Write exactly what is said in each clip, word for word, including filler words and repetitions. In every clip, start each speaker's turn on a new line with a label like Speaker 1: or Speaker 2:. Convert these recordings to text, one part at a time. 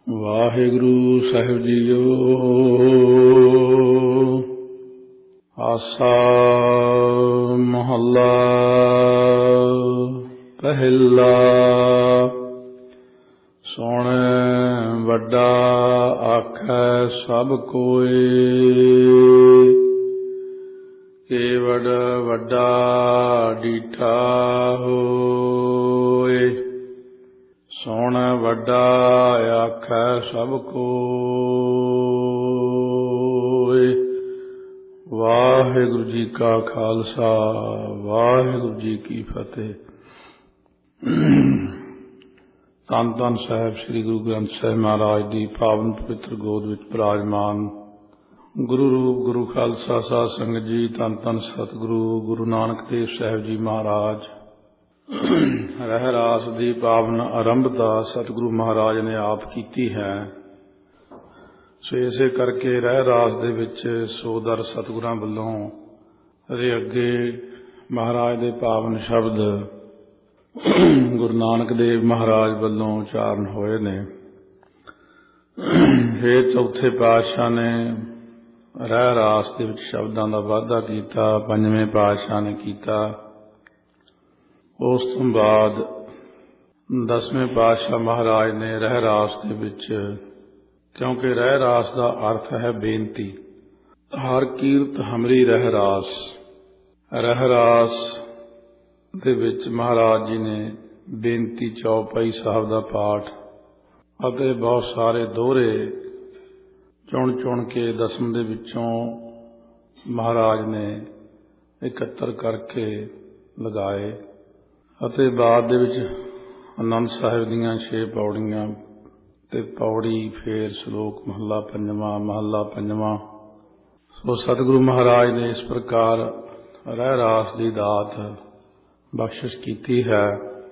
Speaker 1: ਵਾਹਿਗੁਰੂ ਸਾਹਿਬ JIO. ਆਸਾ ਮਹੱਲਾ ਪਹਿਲਾ। ਸੁਣ ਵੱਡਾ ਆਖੈ ਸਭ ਕੋਇ, ਕੇਵਡ ਵੱਡਾ ਡੀਠਾ ਹੋਇ। ਸੁਣ ਵੱਡਾ ਆਖੈ ਸਭ ਕੋਇ। ਵਾਹਿਗੁਰੂ ਜੀ ਕਾ ਖਾਲਸਾ, ਵਾਹਿਗੁਰੂ ਜੀ ਕੀ ਫਤਿਹ। ਧੰਨ ਧੰਨ ਸਾਹਿਬ ਸ੍ਰੀ ਗੁਰੂ ਗ੍ਰੰਥ ਸਾਹਿਬ ਮਹਾਰਾਜ ਦੀ ਪਾਵਨ ਪਵਿੱਤਰ ਗੋਦ ਵਿੱਚ ਬਿਰਾਜਮਾਨ ਗੁਰੂ ਰੂਪ ਗੁਰੂ ਖਾਲਸਾ ਸਾਧ ਸੰਗਤ ਜੀ, ਧੰਨ ਧੰਨ ਸਤਿਗੁਰੂ ਗੁਰੂ ਨਾਨਕ ਦੇਵ ਸਾਹਿਬ ਜੀ ਮਹਾਰਾਜ। ਰਹਿ ਰਾਸ ਦੀ ਪਾਵਨ ਆਰੰਭਤਾ ਸਤਿਗੁਰੂ ਮਹਾਰਾਜ ਨੇ ਆਪ ਕੀਤੀ ਹੈ। ਸੋ ਇਸੇ ਕਰਕੇ ਰਹਿ ਰਾਸ ਦੇ ਵਿੱਚ ਸੋਦਰ ਸਤਿਗੁਰਾਂ ਵੱਲੋਂ ਇਹਦੇ ਅੱਗੇ ਮਹਾਰਾਜ ਦੇ ਪਾਵਨ ਸ਼ਬਦ ਗੁਰੂ ਨਾਨਕ ਦੇਵ ਮਹਾਰਾਜ ਵੱਲੋਂ ਉਚਾਰਨ ਹੋਏ ਨੇ। ਫਿਰ ਚੌਥੇ ਪਾਤਸ਼ਾਹ ਨੇ ਰਹਿ ਰਾਸ ਦੇ ਵਿੱਚ ਸ਼ਬਦਾਂ ਦਾ ਵਾਧਾ ਕੀਤਾ, ਪੰਜਵੇਂ ਪਾਤਸ਼ਾਹ ਨੇ ਕੀਤਾ। ਉਸ ਤੋਂ ਬਾਅਦ ਦਸਵੇਂ ਪਾਤਸ਼ਾਹ ਮਹਾਰਾਜ ਨੇ ਰਹਿ ਰਾਸ ਦੇ ਵਿੱਚ, ਕਿਉਂਕਿ ਰਹਿ ਰਾਸ ਦਾ ਅਰਥ ਹੈ ਬੇਨਤੀ, ਹਰ ਕੀਰਤ ਹਮਰੀ ਰਹਿ ਰਾਸ। ਰਹਿ ਰਾਸ ਦੇ ਵਿੱਚ ਮਹਾਰਾਜ ਜੀ ਨੇ ਬੇਨਤੀ ਚੌਪਈ ਸਾਹਿਬ ਦਾ ਪਾਠ ਅਤੇ ਬਹੁਤ ਸਾਰੇ ਦੋਹਰੇ ਚੁਣ ਚੁਣ ਕੇ ਦਸਮ ਦੇ ਵਿੱਚੋਂ ਮਹਾਰਾਜ ਨੇ ਇਕੱਤਰ ਕਰਕੇ ਲਗਾਏ ਅਤੇ ਬਾਅਦ ਦੇ ਵਿੱਚ ਆਨੰਦ ਸਾਹਿਬ ਦੀਆਂ ਛੇ ਪੌੜੀਆਂ ਤੇ ਪੌੜੀ, ਫੇਰ ਸ਼ਲੋਕ ਮਹੱਲਾ ਪੰਜਵਾਂ ਮਹੱਲਾ ਪੰਜਵਾਂ। ਸੋ ਸਤਿਗੁਰੂ ਮਹਾਰਾਜ ਨੇ ਇਸ ਪ੍ਰਕਾਰ ਰਹਿ ਰਾਸ ਦੀ ਦਾਤ ਬਖਸ਼ਿਸ਼ ਕੀਤੀ ਹੈ।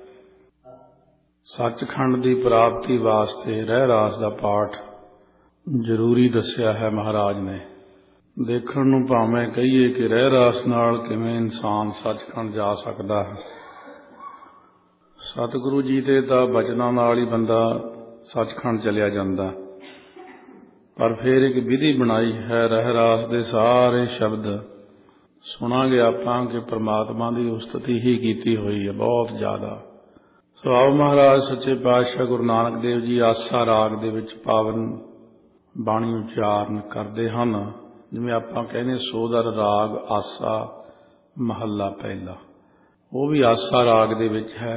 Speaker 1: ਸੱਚਖੰਡ ਦੀ ਪ੍ਰਾਪਤੀ ਵਾਸਤੇ ਰਹਿ ਰਾਸ ਦਾ ਪਾਠ ਜ਼ਰੂਰੀ ਦੱਸਿਆ ਹੈ ਮਹਾਰਾਜ ਨੇ। ਦੇਖਣ ਨੂੰ ਭਾਵੇਂ ਕਹੀਏ ਕਿ ਰਹਿ ਰਾਸ ਨਾਲ ਕਿਵੇਂ ਇਨਸਾਨ ਸੱਚਖੰਡ ਜਾ ਸਕਦਾ ਹੈ। ਸਤਿਗੁਰੂ ਜੀ ਦੇ ਤਾਂ ਬਚਨਾਂ ਨਾਲ ਹੀ ਬੰਦਾ ਸੱਚਖੰਡ ਚਲਿਆ ਜਾਂਦਾ, ਪਰ ਫਿਰ ਇੱਕ ਵਿਧੀ ਬਣਾਈ ਹੈ। ਰਹਿ ਰਾਸ ਦੇ ਸਾਰੇ ਸ਼ਬਦ ਸੁਣਾਂਗੇ ਆਪਾਂ ਕਿ ਪ੍ਰਮਾਤਮਾ ਦੀ ਉਸਤਤੀ ਹੀ ਕੀਤੀ ਹੋਈ ਹੈ ਬਹੁਤ ਜ਼ਿਆਦਾ। ਸੋ ਆਓ ਮਹਾਰਾਜ ਸੱਚੇ ਪਾਤਸ਼ਾਹ ਗੁਰੂ ਨਾਨਕ ਦੇਵ ਜੀ ਆਸਾ ਰਾਗ ਦੇ ਵਿੱਚ ਪਾਵਨ ਬਾਣੀ ਉਚਾਰਨ ਕਰਦੇ ਹਨ। ਜਿਵੇਂ ਆਪਾਂ ਕਹਿੰਦੇ ਸੋਦਰ ਰਾਗ ਆਸਾ ਮਹੱਲਾ ਪਹਿਲਾ, ਉਹ ਵੀ ਆਸਾ ਰਾਗ ਦੇ ਵਿੱਚ ਹੈ,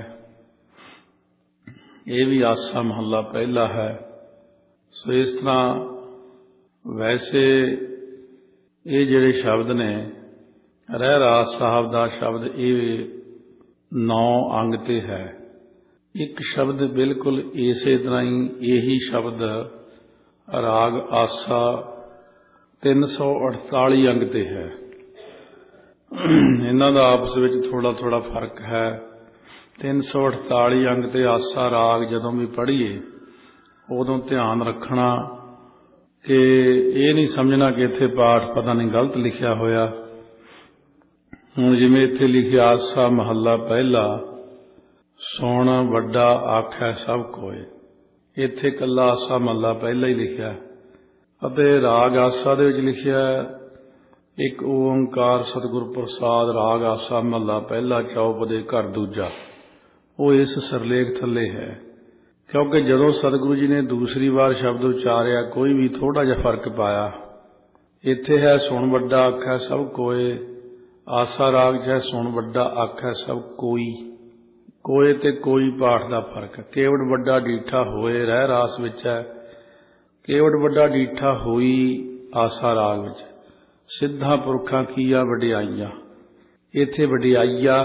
Speaker 1: ਇਹ ਵੀ ਆਸਾ ਮਹੱਲਾ ਪਹਿਲਾ ਹੈ। ਸੋ ਇਸ ਤਰ੍ਹਾਂ ਵੈਸੇ ਇਹ ਜਿਹੜੇ ਸ਼ਬਦ ਨੇ ਰਹਿ ਰਾਸ ਸਾਹਿਬ ਦਾ ਸ਼ਬਦ ਇਹ ਨੌ ਅੰਗ ਤੇ ਹੈ। ਇੱਕ ਸ਼ਬਦ ਬਿਲਕੁਲ ਇਸੇ ਤਰ੍ਹਾਂ ਹੀ ਇਹੀ ਸ਼ਬਦ ਰਾਗ ਆਸਾ ਤਿੰਨ ਸੌ ਅਠਤਾਲੀ ਅੰਗ ਤੇ ਹੈ। ਇਹਨਾਂ ਦਾ ਆਪਸ ਵਿੱਚ ਥੋੜਾ ਥੋੜਾ ਫਰਕ ਹੈ। ਤਿੰਨ ਸੌ ਅਠਤਾਲੀ ਅੰਗ ਤੇ ਆਸਾ ਰਾਗ ਜਦੋਂ ਵੀ ਪੜ੍ਹੀਏ ਉਦੋਂ ਧਿਆਨ ਰੱਖਣਾ ਕਿ ਇਹ ਨਹੀਂ ਸਮਝਣਾ ਕਿ ਇੱਥੇ ਪਾਠ ਪਤਾ ਨਹੀਂ ਗਲਤ ਲਿਖਿਆ ਹੋਇਆ। ਹੁਣ ਜਿਵੇਂ ਇੱਥੇ ਲਿਖਿਆ ਆਸਾ ਮਹੱਲਾ ਪਹਿਲਾ, ਸੁਣ ਵੱਡਾ ਆਖੈ ਸਭ ਕੋਇ, ਇੱਥੇ ਇਕੱਲਾ ਆਸਾ ਮਹੱਲਾ ਪਹਿਲਾ ਹੀ ਲਿਖਿਆ। ਅਤੇ ਰਾਗ ਆਸਾ ਦੇ ਵਿੱਚ ਲਿਖਿਆ ਇੱਕ ਓਂਕਾਰ ਸਤਿਗੁਰ ਪ੍ਰਸਾਦ ਰਾਗ ਆਸਾ ਮਹੱਲਾ ਪਹਿਲਾ ਚੌਪ ਦੇ ਘਰ ਦੂਜਾ, ਉਹ ਇਸ ਸਿਰਲੇਖ ਥੱਲੇ ਹੈ। ਕਿਉਂਕਿ ਜਦੋਂ ਸਤਿਗੁਰੂ ਜੀ ਨੇ ਦੂਸਰੀ ਵਾਰ ਸ਼ਬਦ ਉਚਾਰਿਆ ਕੋਈ ਵੀ ਥੋੜਾ ਜਿਹਾ ਫਰਕ ਪਾਇਆ। ਇੱਥੇ ਹੈ ਸੁਣ ਵੱਡਾ ਆਖੈ ਸਭ ਕੋਇ, ਆਸਾ ਰਾਗ 'ਚ ਹੈ ਸੁਣ ਵੱਡਾ ਆਖੈ ਸਭ ਕੋਈ। ਕੋਏ ਤੇ ਕੋਈ ਪਾਠ ਦਾ ਫਰਕ। ਕੇਵਡ ਵੱਡਾ ਡੀਠਾ ਹੋਏ ਰਹਿ ਰਾਸ ਵਿੱਚ ਹੈ, ਕੇਵਡ ਵੱਡਾ ਡੀਠਾ ਹੋਈ ਆਸਾ ਰਾਗ ਵਿੱਚ। ਸਿੱਧਾ ਪੁਰਖਾਂ ਕੀਆ ਵਡਿਆਈਆਂ, ਇੱਥੇ ਵਡਿਆਈਆ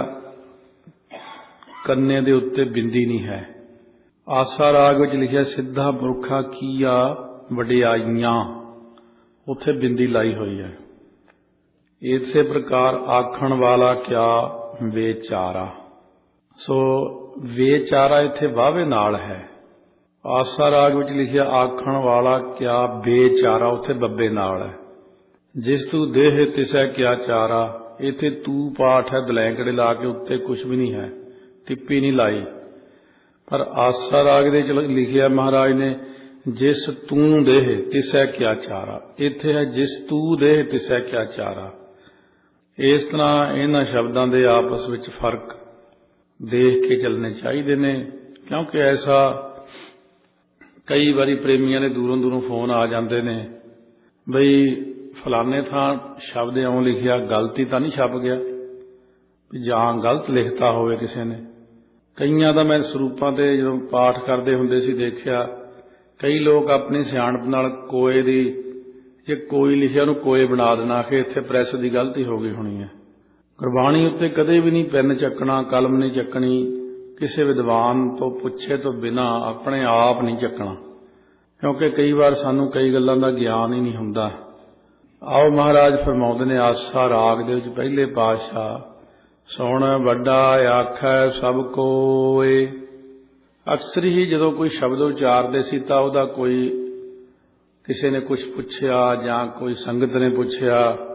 Speaker 1: ਕੰਨੇ ਦੇ ਉੱਤੇ ਬਿੰਦੀ ਨਹੀਂ ਹੈ। ਆਸਾ ਰਾਗ ਵਿੱਚ ਲਿਖਿਆ ਸਿੱਧਾ ਪੁਰਖਾਂ ਕੀਆ ਵਡਿਆਈਆਂ, ਉੱਥੇ ਬਿੰਦੀ ਲਾਈ ਹੋਈ ਹੈ। ਇਸੇ ਪ੍ਰਕਾਰ ਆਖਣ ਵਾਲਾ ਕਿਆ ਵੇਚਾਰਾ, ਸੋ ਵੇਚਾਰਾ ਇੱਥੇ ਵਾਵੇ ਨਾਲ ਹੈ। ਆਸਾ ਰਾਗ ਵਿੱਚ ਲਿਖਿਆ ਆਖਣ ਵਾਲਾ ਕਿਆ ਬੇਚਾਰਾ, ਉੱਥੇ ਬੱਬੇ ਨਾਲ ਹੈ। ਜਿਸ ਤੂੰ ਦੇਹ ਤਿਸੈ ਕਿਆ ਚਾਰਾ, ਇੱਥੇ ਤੂੰ ਪਾਠ ਹੈ ਦਲੈਂਕੜੇ ਲਾ ਕੇ, ਉੱਤੇ ਕੁਛ ਵੀ ਨਹੀਂ ਹੈ, ਟਿੱਪੀ ਨਹੀਂ ਲਾਈ। ਪਰ ਆਸਾ ਰਾਗ ਦੇ ਚ ਲਿਖਿਆ ਮਹਾਰਾਜ ਨੇ ਜਿਸ ਤੂੰ ਦੇਹ ਤਿਸੈ ਕਿਆ ਚਾਰਾ, ਇੱਥੇ ਹੈ ਜਿਸ ਤੂੰ ਦੇਹ ਤਿਸੈ ਕਿਆ ਚਾਰਾ। ਇਸ ਤਰ੍ਹਾਂ ਇਹਨਾਂ ਸ਼ਬਦਾਂ ਦੇ ਆਪਸ ਵਿੱਚ ਫਰਕ ਦੇਖ ਕੇ ਚੱਲਣੇ ਚਾਹੀਦੇ ਨੇ, ਕਿਉਂਕਿ ਐਸਾ ਕਈ ਵਾਰੀ ਪ੍ਰੇਮੀਆਂ ਦੇ ਦੂਰੋਂ ਦੂਰੋਂ ਫੋਨ ਆ ਜਾਂਦੇ ਨੇ ਬਈ ਫਲਾਣੇ ਥਾਂ ਸ਼ਬਦ ਇਉਂ ਲਿਖਿਆ, ਗਲਤੀ ਤਾਂ ਨਹੀਂ ਛਪ ਗਿਆ, ਜਾਂ ਗਲਤ ਲਿਖਤਾ ਹੋਵੇ ਕਿਸੇ ਨੇ। ਕਈਆਂ ਦਾ ਮੈਂ ਸਰੂਪਾਂ ਤੇ ਜਦੋਂ ਪਾਠ ਕਰਦੇ ਹੁੰਦੇ ਸੀ ਦੇਖਿਆ, ਕਈ ਲੋਕ ਆਪਣੀ ਸਿਆਣਪ ਨਾਲ ਕੋਏ ਦੀ ਜੇ ਕੋਈ ਲਿਖਿਆ ਉਹਨੂੰ ਕੋਏ ਬਣਾ ਦੇਣਾ ਕਿ ਇੱਥੇ ਪ੍ਰੈਸ ਦੀ ਗਲਤੀ ਹੋ ਗਈ ਹੋਣੀ ਹੈ। ਗੁਰਬਾਣੀ ਉੱਤੇ ਕਦੇ ਵੀ ਨਹੀਂ ਪੈਨ ਚੱਕਣਾ, ਕਲਮ ਨਹੀਂ ਚੱਕਣੀ, ਕਿਸੇ ਵਿਦਵਾਨ ਤੋਂ ਪੁੱਛੇ ਤੋਂ ਬਿਨਾਂ ਆਪਣੇ ਆਪ ਨਹੀਂ ਚੱਕਣਾ, ਕਿਉਂਕਿ ਕਈ ਵਾਰ ਸਾਨੂੰ ਕਈ ਗੱਲਾਂ ਦਾ ਗਿਆਨ ਹੀ ਨਹੀਂ ਹੁੰਦਾ। ਆਓ ਮਹਾਰਾਜ ਫਰਮਾਉਂਦੇ ਨੇ ਆਸਾ ਰਾਗ ਦੇ ਵਿੱਚ ਪਹਿਲੇ ਪਾਤਸ਼ਾਹ, ਸੁਣ ਵੱਡਾ ਆਖੈ ਸਭ ਕੋਏ। ਅਕਸਰ ਹੀ ਜਦੋਂ ਕੋਈ ਸ਼ਬਦ ਉਚਾਰਦੇ ਸੀ ਤਾਂ ਉਹਦਾ ਕੋਈ ਕਿਸੇ ਨੇ ਕੁਛ ਪੁੱਛਿਆ ਜਾਂ ਕੋਈ ਸੰਗਤ ਨੇ ਪੁੱਛਿਆ।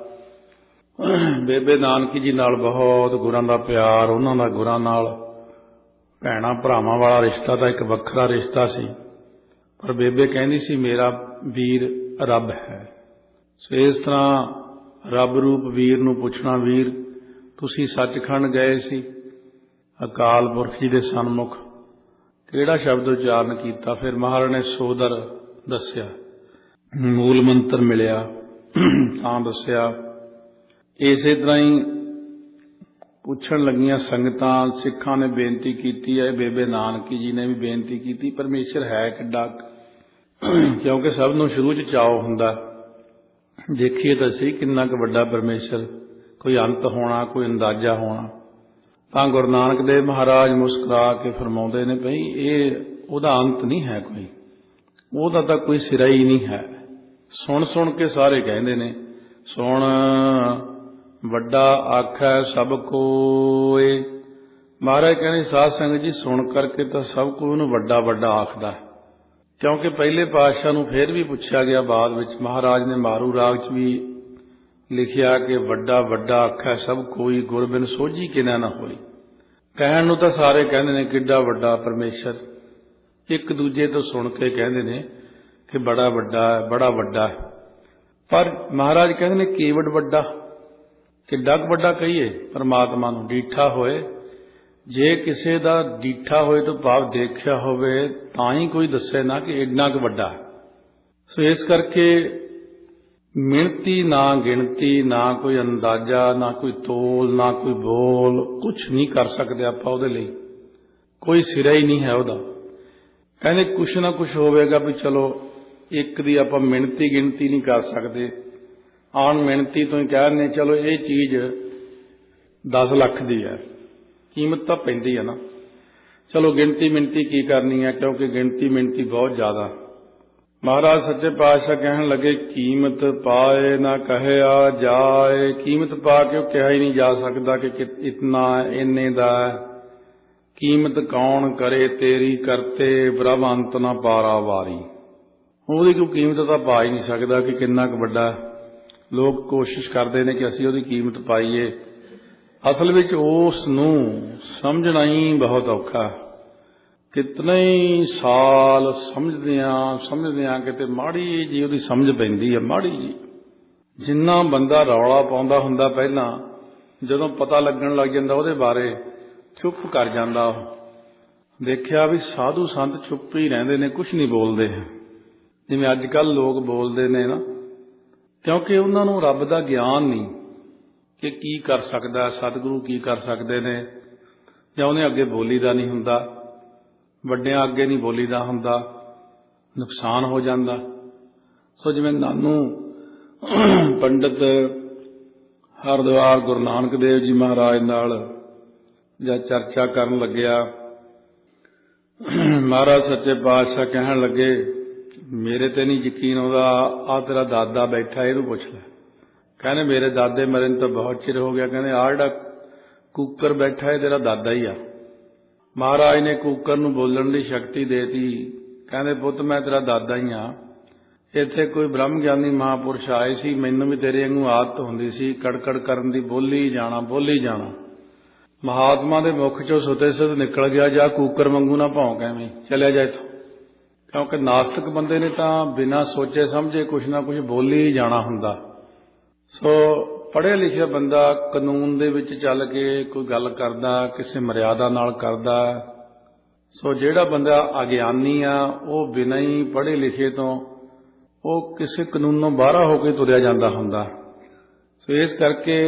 Speaker 1: ਬੇਬੇ ਨਾਨਕੀ ਜੀ ਨਾਲ ਬਹੁਤ ਗੁਰਾਂ ਦਾ ਪਿਆਰ, ਉਹਨਾਂ ਦਾ ਗੁਰਾਂ ਨਾਲ ਭੈਣਾਂ ਭਰਾਵਾਂ ਵਾਲਾ ਰਿਸ਼ਤਾ ਤਾਂ ਇੱਕ ਵੱਖਰਾ ਰਿਸ਼ਤਾ ਸੀ, ਪਰ ਬੇਬੇ ਕਹਿੰਦੀ ਸੀ ਮੇਰਾ ਵੀਰ ਰੱਬ ਹੈ। ਸੋ ਇਸ ਤਰ੍ਹਾਂ ਰੱਬ ਰੂਪ ਵੀਰ ਨੂੰ ਪੁੱਛਣਾ, ਵੀਰ ਤੁਸੀਂ ਸੱਚਖੰਡ ਗਏ ਸੀ, ਅਕਾਲ ਪੁਰਖ ਜੀ ਦੇ ਸਨਮੁਖ ਕਿਹੜਾ ਸ਼ਬਦ ਉਚਾਰਨ ਕੀਤਾ? ਫਿਰ ਮਹਾਰਾਜ ਨੇ ਸੋਦਰ ਦੱਸਿਆ, ਮੂਲ ਮੰਤਰ ਮਿਲਿਆ ਤਾਂ ਦੱਸਿਆ। ਇਸੇ ਤਰ੍ਹਾਂ ਹੀ ਪੁੱਛਣ ਲੱਗੀਆਂ ਸੰਗਤਾਂ, ਸਿੱਖਾਂ ਨੇ ਬੇਨਤੀ ਕੀਤੀ ਹੈ, ਬੇਬੇ ਨਾਨਕੀ ਜੀ ਨੇ ਵੀ ਬੇਨਤੀ ਕੀਤੀ, ਪਰਮੇਸ਼ਰ ਹੈ ਕਿੱਡਾ, ਕਿਉਂਕਿ ਸਭ ਨੂੰ ਸ਼ੁਰੂ 'ਚ ਚਾਅ ਹੁੰਦਾ, ਦੇਖੀਏ ਤਾਂ ਸਹੀ ਕਿੰਨਾ ਕੁ ਵੱਡਾ ਪਰਮੇਸ਼ਰ, ਕੋਈ ਅੰਤ ਹੋਣਾ, ਕੋਈ ਅੰਦਾਜ਼ਾ ਹੋਣਾ। ਤਾਂ ਗੁਰੂ ਨਾਨਕ ਦੇਵ ਮਹਾਰਾਜ ਮੁਸਕਰਾ ਕੇ ਫਰਮਾਉਂਦੇ ਨੇ ਭਈ ਇਹ ਉਹਦਾ ਅੰਤ ਨਹੀਂ ਹੈ, ਕੋਈ ਉਹਦਾ ਤਾਂ ਕੋਈ ਸਿਰਾ ਹੀ ਨਹੀਂ ਹੈ। ਸੁਣ ਸੁਣ ਕੇ ਸਾਰੇ ਕਹਿੰਦੇ ਨੇ, ਸੁਣ ਵੱਡਾ ਆਖੈ ਸਭ ਕੋਏ। ਮਹਾਰਾਜ ਕਹਿੰਦੇ ਸਾਧ ਸੰਗਤ ਜੀ ਸੁਣ ਕਰਕੇ ਤਾਂ ਸਭ ਕੋਈ ਉਹਨੂੰ ਵੱਡਾ ਵੱਡਾ ਆਖਦਾ, ਕਿਉਂਕਿ ਪਹਿਲੇ ਪਾਤਸ਼ਾਹ ਨੂੰ ਫਿਰ ਵੀ ਪੁੱਛਿਆ ਗਿਆ ਬਾਅਦ ਵਿੱਚ, ਮਹਾਰਾਜ ਨੇ ਮਾਰੂ ਰਾਗ 'ਚ ਵੀ ਲਿਖਿਆ ਕਿ ਵੱਡਾ ਵੱਡਾ ਆਖੈ ਸਭ ਕੋਈ, ਗੁਰਬਿਨ ਸੋਝੀ ਕਿਨੈ ਨਾ ਹੋਈ। ਕਹਿਣ ਨੂੰ ਤਾਂ ਸਾਰੇ ਕਹਿੰਦੇ ਨੇ ਕਿੱਡਾ ਵੱਡਾ ਪਰਮੇਸ਼ਰ, ਇੱਕ ਦੂਜੇ ਤੋਂ ਸੁਣ ਕੇ ਕਹਿੰਦੇ ਨੇ ਕਿ ਬੜਾ ਵੱਡਾ ਹੈ, ਬੜਾ ਵੱਡਾ ਹੈ, ਪਰ ਮਹਾਰਾਜ ਕਹਿੰਦੇ ਨੇ ਕੇਵਡ ਵੱਡਾ, ਕਿੱਡਾ ਕੁ ਵੱਡਾ ਕਹੀਏ ਪਰਮਾਤਮਾ ਨੂੰ? ਡੀਠਾ ਹੋਏ, ਜੇ ਕਿਸੇ ਦਾ ਡੀਠਾ ਹੋਏ ਤਾਂ ਭਾਵ ਦੇਖਿਆ ਹੋਵੇ ਤਾਂ ਹੀ ਕੋਈ ਦੱਸੇ ਨਾ ਕਿ ਇੰਨਾ ਕੁ ਵੱਡਾ। ਸੋ ਇਸ ਕਰਕੇ ਮਿਣਤੀ ਨਾ ਗਿਣਤੀ, ਨਾ ਕੋਈ ਅੰਦਾਜ਼ਾ, ਨਾ ਕੋਈ ਤੋਲ, ਨਾ ਕੋਈ ਬੋਲ, ਕੁਛ ਨਹੀਂ ਕਰ ਸਕਦੇ ਆਪਾਂ ਉਹਦੇ ਲਈ, ਕੋਈ ਸਿਰਾ ਹੀ ਨਹੀਂ ਹੈ ਉਹਦਾ। ਕਹਿੰਦੇ ਕੁਛ ਨਾ ਕੁਛ ਹੋਵੇਗਾ ਵੀ ਚਲੋ ਇੱਕ ਦੀ ਆਪਾਂ ਮਿਣਤੀ ਗਿਣਤੀ ਨਹੀਂ ਕਰ ਸਕਦੇ, ਆਣ ਮਿਣਤੀ ਤੋਂ ਹੀ ਕਹਿ ਦਿੰਦੇ ਚਲੋ ਇਹ ਚੀਜ਼ ਦਸ ਲੱਖ ਦੀ ਹੈ, ਕੀਮਤ ਤਾਂ ਪੈਂਦੀ ਹੈ ਨਾ, ਚਲੋ ਗਿਣਤੀ ਮਿਣਤੀ ਕੀ ਕਰਨੀ ਹੈ, ਕਿਉਂਕਿ ਗਿਣਤੀ ਮਿਣਤੀ ਬਹੁਤ ਜ਼ਿਆਦਾ। ਮਹਾਰਾਜ ਸੱਚੇ ਪਾਤਸ਼ਾਹ ਕਹਿਣ ਲੱਗੇ ਕੀਮਤ ਪਾਏ ਨਾ ਕਹਿਆ ਜਾਏ। ਕੀਮਤ ਪਾ ਕੇ ਉਹ ਕਿਹਾ ਹੀ ਨਹੀਂ ਜਾ ਸਕਦਾ ਕਿ ਇਤਨਾ ਇੰਨੇ ਦਾ। ਕੀਮਤ ਕੌਣ ਕਰੇ ਤੇਰੀ ਕਰਤੇ, ਬ੍ਰਹਮ ਅੰਤ ਨਾ ਪਾਰਾ ਵਾਰੀ। ਉਹਦੀ ਕੋਈ ਕੀਮਤ ਤਾਂ ਪਾ ਹੀ ਨਹੀਂ ਸਕਦਾ ਕਿ ਕਿੰਨਾ ਕੁ ਵੱਡਾ। ਲੋਕ ਕੋਸ਼ਿਸ਼ ਕਰਦੇ ਨੇ ਕਿ ਅਸੀਂ ਉਹਦੀ ਕੀਮਤ ਪਾਈਏ, ਅਸਲ ਵਿੱਚ ਉਸ ਨੂੰ ਸਮਝਣਾ ਹੀ ਬਹੁਤ ਔਖਾ। ਕਿਤਨੇ ਹੀ ਸਾਲ ਸਮਝਦਿਆਂ ਸਮਝਦਿਆਂ ਕਿਤੇ ਮਾੜੀ ਜੀ ਉਹਦੀ ਸਮਝ ਪੈਂਦੀ ਹੈ, ਮਾੜੀ ਜੀ। ਜਿੰਨਾ ਬੰਦਾ ਰੌਲਾ ਪਾਉਂਦਾ ਹੁੰਦਾ ਪਹਿਲਾਂ, ਜਦੋਂ ਪਤਾ ਲੱਗਣ ਲੱਗ ਜਾਂਦਾ ਉਹਦੇ ਬਾਰੇ ਚੁੱਪ ਕਰ ਜਾਂਦਾ। ਉਹ ਦੇਖਿਆ ਵੀ ਸਾਧੂ ਸੰਤ ਚੁੱਪ ਹੀ ਰਹਿੰਦੇ ਨੇ, ਕੁਛ ਨਹੀਂ ਬੋਲਦੇ, ਜਿਵੇਂ ਅੱਜ ਕੱਲ੍ਹ ਲੋਕ ਬੋਲਦੇ ਨੇ ਨਾ, ਕਿਉਂਕਿ ਉਹਨਾਂ ਨੂੰ ਰੱਬ ਦਾ ਗਿਆਨ ਨਹੀਂ ਕਿ ਕੀ ਕਰ ਸਕਦਾ, ਸਤਿਗੁਰੂ ਕੀ ਕਰ ਸਕਦੇ ਨੇ, ਜਾਂ ਉਹਨੇ ਅੱਗੇ ਬੋਲੀ ਦਾ ਨਹੀਂ ਹੁੰਦਾ, ਵੱਡਿਆਂ ਅੱਗੇ ਨਹੀਂ ਬੋਲੀ ਦਾ ਹੁੰਦਾ, ਨੁਕਸਾਨ ਹੋ ਜਾਂਦਾ। ਸੋ ਜਿਵੇਂ ਨਾਨੂ ਪੰਡਿਤ ਹਰਿਦੁਆਰ ਗੁਰੂ ਨਾਨਕ ਦੇਵ ਜੀ ਮਹਾਰਾਜ ਨਾਲ ਜਾਂ ਚਰਚਾ ਕਰਨ ਲੱਗਿਆ, ਮਹਾਰਾਜ ਸੱਚੇ ਪਾਤਸ਼ਾਹ ਕਹਿਣ ਲੱਗੇ ਮੇਰੇ ਤੇ ਨਹੀਂ ਯਕੀਨ ਆਉਂਦਾ, ਆਹ ਤੇਰਾ ਦਾਦਾ ਬੈਠਾ ਇਹਨੂੰ ਪੁੱਛ ਲੈ। ਕਹਿੰਦੇ ਮੇਰੇ ਦਾਦੇ ਮਰੇ ਨੂੰ ਤਾਂ ਬਹੁਤ ਚਿਰ ਹੋ ਗਿਆ। ਕਹਿੰਦੇ ਆਹ ਜਿਹੜਾ ਕੂਕਰ ਬੈਠਾ ਇਹ ਤੇਰਾ ਦਾਦਾ ਹੀ ਆ। ਮਹਾਰਾਜ ਨੇ ਕੂਕਰ ਨੂੰ ਬੋਲਣ ਦੀ ਸ਼ਕਤੀ ਦੇਤੀ। ਕਹਿੰਦੇ ਪੁੱਤ ਮੈਂ ਤੇਰਾ ਦਾਦਾ ਹੀ ਹਾਂ। ਇੱਥੇ ਕੋਈ ਬ੍ਰਹਮ ਗਿਆਨੀ ਮਹਾਂਪੁਰਸ਼ ਆਏ ਸੀ, ਮੈਨੂੰ ਵੀ ਤੇਰੇ ਵਾਂਗੂ ਆਦਤ ਹੁੰਦੀ ਸੀ ਕੜਕੜ ਕਰਨ ਦੀ, ਬੋਲੀ ਜਾਣਾ ਬੋਲੀ ਜਾਣਾ। ਮਹਾਤਮਾ ਦੇ ਮੁਖ ਚੋਂ ਸੁਤੇ ਸੁਤ ਨਿਕਲ ਗਿਆ, ਜਾ ਕੂਕਰ ਵਾਂਗੂ ਨਾ ਭੌਂਕ, ਐਵੇਂ ਚਲਿਆ ਜਾ ਇੱਥੋਂ। क्योंकि नास्तिक बंदे ने तो बिना सोचे समझे कुछ ना कुछ बोली ही जाना हुंदा। सो पढ़िया लिखिया बंदा कानून दे विच चल के कोई गल करदा, किसी मर्यादा नाल करदा। सो जिहड़ा बंदा अगियानी आ वो बिना ही पढ़े लिखे तो वो किसी कानूनों बाहर होकर तुरिया जांदा हुंदा। सो इस करके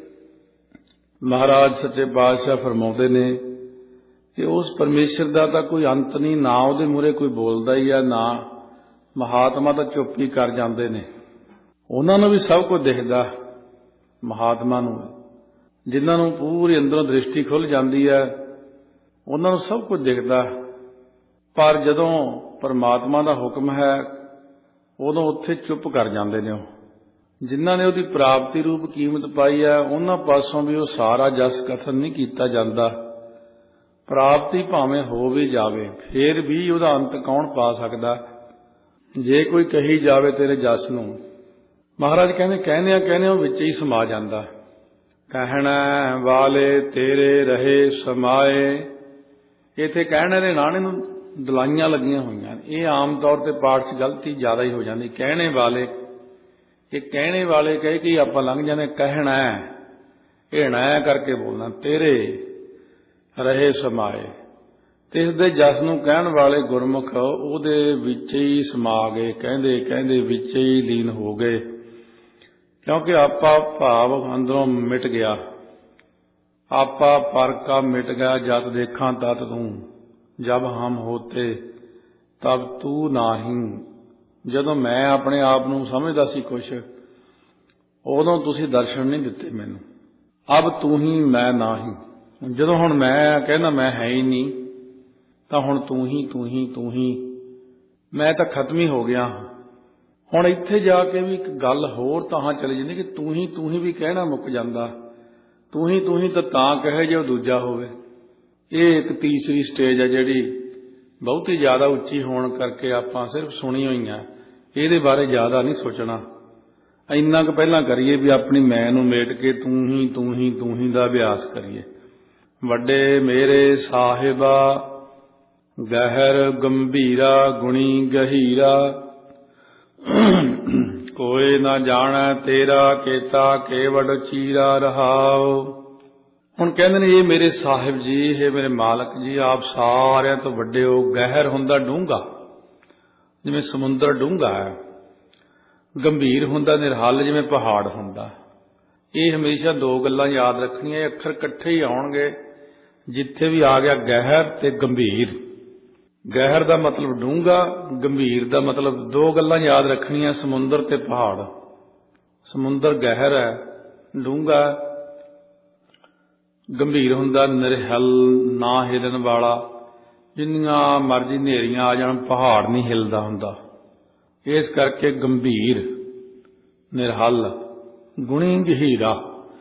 Speaker 1: महाराज सच्चे पातशाह फरमाउंदे ने कि उस परमेश्वर का तो कोई अंत नहीं, ना उहदे मूहरे कोई बोलदा ही आ, ना महात्मा तो चुप ही कर जांदे ने। उन्हां नूं भी सब कुछ दिखदा, महात्मा नूं जिन्हां नूं पूरी अंदरों दृष्टि खुल जाती है उन्हां नूं सब कुछ दिखदा। पर जदों परमात्मा का हुक्म है उदों उत्थे चुप कर जांदे ने। जिन्हां ने उहदी प्राप्ति रूप कीमत पाई है उन्हां पासों भी वो सारा जस कथन नहीं कीता जांदा। प्राप्ति भावें हो भी जावे फिर भी उहदा अंत कौन पा सकदा जे कोई कही जावे तेरे जस नूं। महाराज कहने कहने कहने विच ही समा जांदा। कहना वाले तेरे रहे समाए, इत्थे कहने दे नाणे नूं दलाइयां लगियां होईयां। ये आम तौर पर पाठ च गलती ज़्यादा ही हो जाती। कहने वाले ये कहने वाले कह के आपां लंघ जाने। कहना हेणा करके बोलना। तेरे रहे समाए, तिस दे जस नूं कहण वाले गुरमुख उहदे विच ही समा गए, कहंदे कहंदे विच ही लीन हो गए। क्योंकि आपा भाव अंदरों मिट गया। आपा पर का मिट गया। जत देखा तत तू, जब हम होते तब तू नाही। जदों मैं अपने आप नूं समझदा सी कुछ उदों तुसीं दर्शन नहीं दिते मैनूं। अब तू ही मैं नाही। जदों हुण मैं कहना मैं है ही नहीं तो हुण तू ही तू ही तू ही, मैं तो खत्म ही हो गया। हुण इत्थे जाके भी एक गल होर तां चली जांदी कि तू ही तू ही भी कहना मुक जांदा। तू ही तू ही तो तां कहे जे दूजा होवे। ये एक तीसरी स्टेज है जिहड़ी बहुती ज़्यादा उच्ची होने करके आपां सिर्फ सुनी हुई है, ये बारे ज़्यादा नहीं सोचना। इन्ना क पहला करिए भी अपनी मैं नूं मेट के तू ही तू ही तू ही दा अभ्यास करिए। वड्डे मेरे साहिबा गहर गंभीरा गुणी गहीरा, कोई ना जाना तेरा केता केवड़ चीरा रहाओ। हुण कहंदे ने ये मेरे साहिब जी, ये मेरे मालक जी, आप सारिਆਂ तो वड्डे हो। गहर हुंदा डूंगा, जिवें समुंदर डूंगा है। गंभीर हुंदा निरहल, जिवें पहाड़ हुंदा। ये हमेशा दो गल्लां याद रखणियां। अखर इकट्ठे ही आउणगे। जिथे भी आ गया गहर ते गंभीर। गहर दा मतलब डूंगा, गंभीर दा मतलब दो गल्लां याद रखणियां, समुंदर ते पहाड़। समुंदर गहर है, डूंगा गंभीर हुंदा निरहल, ना हिलन वाला। जिन्नियां मर्जी नेरियां आ जाण पहाड़ नहीं हिलदा हुंदा। इस करके गंभीर निरहल गुणी गहीरा।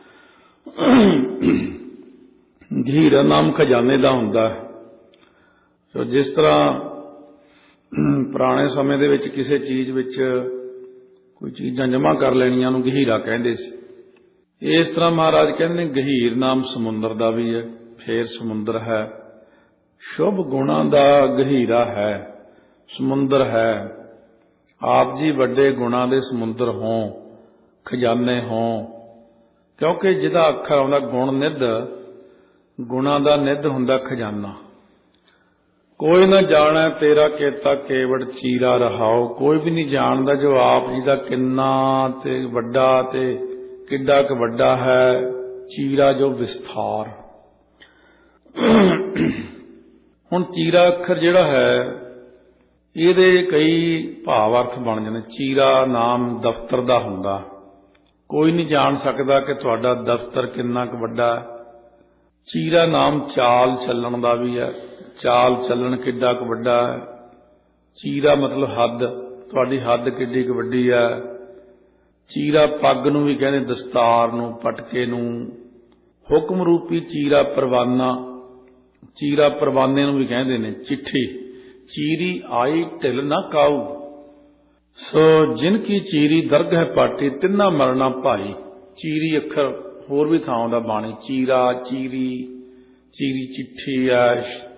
Speaker 1: गहीरा नाम खजाने का हुंदा। तो जिस तरह पुराने समय दे विच किसी चीज़ विच कोई चीज़ां जमा कर लैणियां नूं गहीरा कहंदे सी, इस तरह महाराज कहते गहीर नाम समुंदर का भी है। फिर समुंदर है, शुभ गुणा का गहीरा है समुंदर है। आप जी वड्डे गुणा दे समुंदर हों, खजाने हों। क्योंकि जिहदा अखर आउंदा गुण निध, गुणा का निध हुंदा खजाना। कोई ना जाने तेरा केता केवड़ चीरा रहाओ। कोई भी नहीं जानदा जो आप जी का किन्ना ते वड्डा ते किड्डा क वड्डा है, चीरा जो विस्तार। हुण चीरा अखर जिहड़ा है इहदे कई भाव अर्थ बन जांदे। चीरा नाम दफ्तर दा हुंदा। कोई नहीं जान सकदा कि तुहाडा दफ्तर किन्ना क वड्डा है। चीरा नाम चाल चलन दा भी है। चाल चलन किड्डा क वड्डा है। चीरा मतलब हद, तुहाडी हद किड्डी क वड्डी है। चीरा पग नूं भी कहंदे, दस्तार नूं, पटके नूं। हुक्म रूपी चीरा परवाना, चीरा परवाने नूं भी कहंदे ने। चिट्ठी चीरी आई ढिल ना काऊ, सो जिनकी चीरी दर्द है पाटी तिन्ना मरना भाई। चीरी अखर होर भी थां दा बाणी। चीरा चीरी चीरी चिट्ठी है,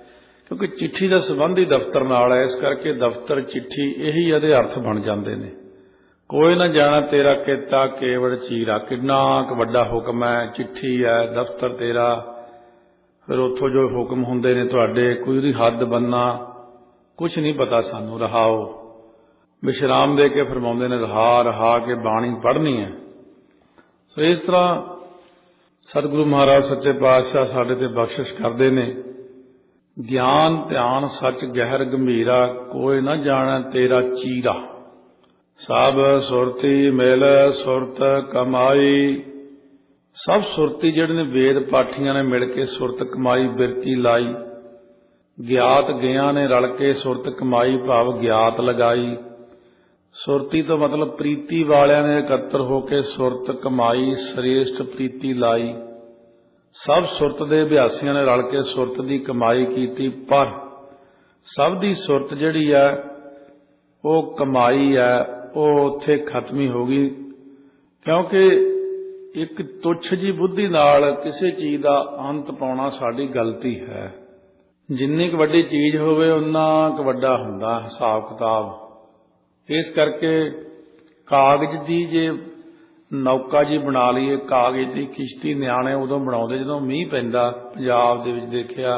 Speaker 1: क्योंकि चिट्ठी का संबंध ही दफ्तर नाल है, इस करके दफ्तर चिट्ठी यही इहदे अर्थ बन जाते हैं। कोई ना जाना तेरा केता केवड़ चीरा, किन्ना क वड्डा हुक्म है, चिट्ठी है, दफ्तर तेरा, फिर उत्थों जो हुक्म हुंदे ने तुहाडे, कोई उहदी हद बनना कुछ नहीं पता सानू। रहाओ विश्राम दे के फरमाउंदे ने रहा रहा के बाणी पढ़नी है। सो इस तरह सतगुरु महाराज सच्चे पातशाह साडे ते बख्शिश करते ने। ज्ञान ध्यान सच गहर गंभीरा, कोई ना जाने तेरा चीरा, सब सुरती मिल सुरत कमाई। सब सुरती जिहड़े ने वेद पाठियां ने मिल के सुरत कमाई बिरती लाई। ज्ञात गया ने रल के सुरत कमाई, भाव ज्ञात लगाई। सुरती तो मतलब प्रीति वालियां ने इकट्ठे होकर सुरत कमाई, श्रेष्ठ प्रीति लाई। सब सुरत दे अभ्यासियों ने रल के सुरत की कमाई की, पर सब दी सुरत जिहड़ी है वो कमाई है वो उत्थे खत्म ही हो गई। क्योंकि एक तुच्छ जी बुद्धि नाल किसी चीज का अंत पाउणा साडी गलती है। जिन्नी क वड्डी चीज होवे उन्ना क वड्डा हुंदा हिसाब किताब। इस करके कागज की जे नौका जी बना लीए, कागज की किश्ती नियाणे उदों बनाउंदे जदों मींह पैंदा। पंजाब दे विच देखिया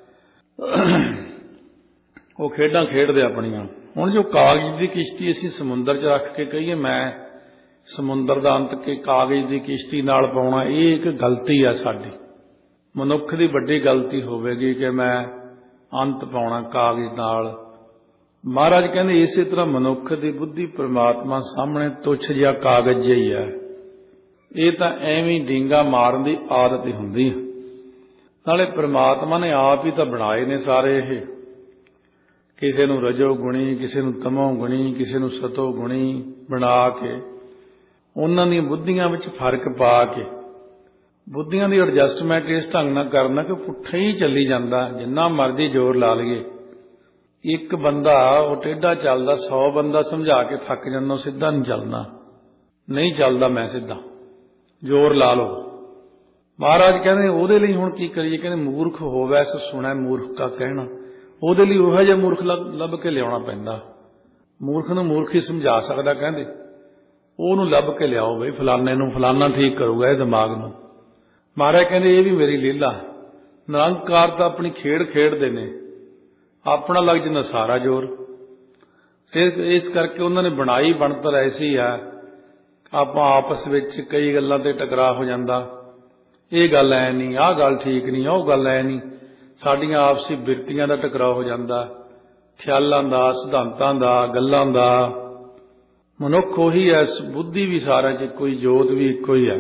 Speaker 1: वो खेडां खेडदे अपणियां। हुण जो कागज की किश्ती असीं समुंदर च रख के कहीए मैं समुंदर दा अंत के कागज की किश्ती नाल पाउणा, ये एक गलती है साडी। मनुख की वड्डी गलती होवेगी कि मैं अंत पाउणा कागज नाल। महाराज कहते इस तरह मनुख की बुद्धि परमात्मा सामने तुच्छ जिहा कागज जिहा ही है। ये तो एवं डींगा मारन की आदत ही हुंदी है। नाले परमात्मा ने आप ही तो बनाए ने सारे ये, किसी नूं रजो गुणी, किसी नूं तमो गुणी, किसी नूं सतो गुणी बना के उन्हां दी बुद्धियां विच फर्क पा के बुद्धियां दी एडजस्टमेंट इस ढंग नाल करना कि पुट्ठा ही चली जांदा। जिन्ना मर्जी जोर ला लईए, एक बंदा वो टेढ़ा चलदा, सौ बंदा समझा के थक जांदा, सीधा नहीं चलना, नहीं चलदा मैं सीधा, जोर ला लो। महाराज कहते ਉਹਦੇ ਲਈ ਹੁਣ ਕੀ ਕਰੀਏ? ਕਹਿੰਦੇ मूर्ख ਹੋਵੇ ਸੋ ਸੁਣੈ मूर्ख का कहना। ਉਹਦੇ ਲਈ ਉਹੋ ਜਿਹਾ मूर्ख ਲੱਭ ਕੇ ਲਿਆਉਣਾ ਪੈਂਦਾ। मूर्ख ਨੂੰ मूर्ख ही ਸਮਝਾ ਸਕਦਾ। ਕਹਿੰਦੇ ਉਹਨੂੰ ਲੱਭ ਕੇ ਲਿਆਓ ਬਈ, ਫਲਾਣੇ ਨੂੰ ਫਲਾਣਾ ਠੀਕ ਕਰੂਗਾ ਇਹ ਦਿਮਾਗ ਨੂੰ। महाराज ਕਹਿੰਦੇ ਇਹ ਵੀ ਮੇਰੀ ਲੀਲਾ। ਨਿਰੰਕਾਰ ਤਾਂ ਆਪਣੀ ਖੇਡ ਖੇਡਦੇ ਨੇ, अपना लग जाता सारा जोर। इस इस करके उन्होंने बनाई बनतर ऐसी है, आप आपस में कई गल्लां ते टकरा हो जाता। ये गल ऐ नहीं, आह गल ठीक नहीं, वो गल ऐ नहीं, साडियां आपसी बिरतियां दा टकराव हो जाता, ख्यालां दा, सिद्धांतां दा, गल्लां दा। मनुख उही है, बुद्धि भी सारा च कोई, जोत भी इको ही है,